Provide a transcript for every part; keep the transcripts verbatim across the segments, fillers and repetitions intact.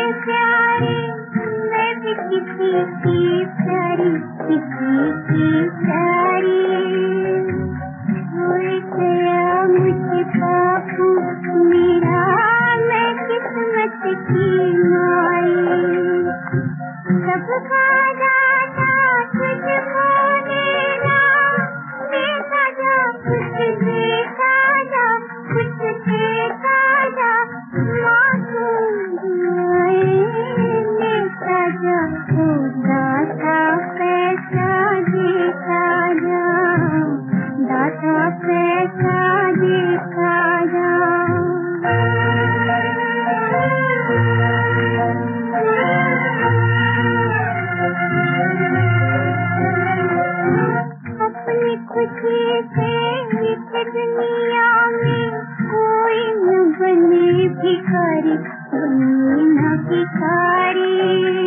प्यारे मैं भी किसी की प्यारी, किसी की प्यारी। भूल गया मुझे बापू मेरा, मैं किस्मत की मारी। सबका दाता तुझको देना, देखा जा कुछ देखा जा, कुछ देखा जा। मासूम देखा जा, ओ दाता पैसा देखा जा, दाता पैसा देखा जा। अपनी खुशी से इस दुनिया में कोई न बने भिखारी, बने न भिखारी।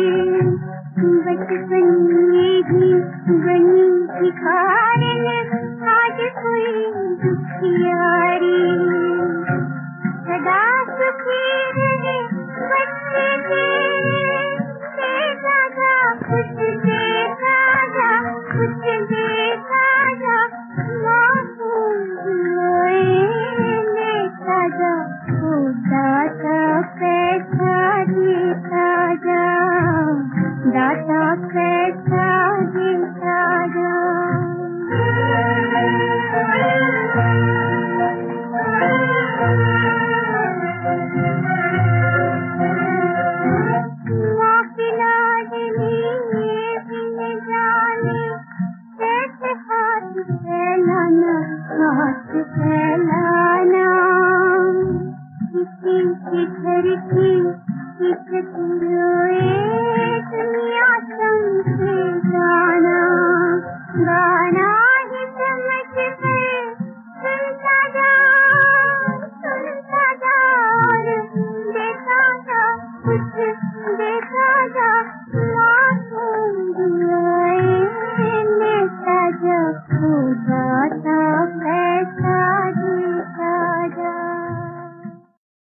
बचपन में ही बनी भिखारी, आज कोई दुखियारी। सदा सुखी रहे बच्चे तेरे, देखा जा कुछ देखा जा, कुछ देखा जा। मासूम देखा जा, ओ दाता पैसा देखा जा, दाता पैसा देखा जा। फैलाना हाथ फैलाना, किसी के घर की इज्जत रोए दुनिया समझे गाना। गाना ही समझ कर सुनता जा, सुनता जा और देखा जा, कुछ देखा जा।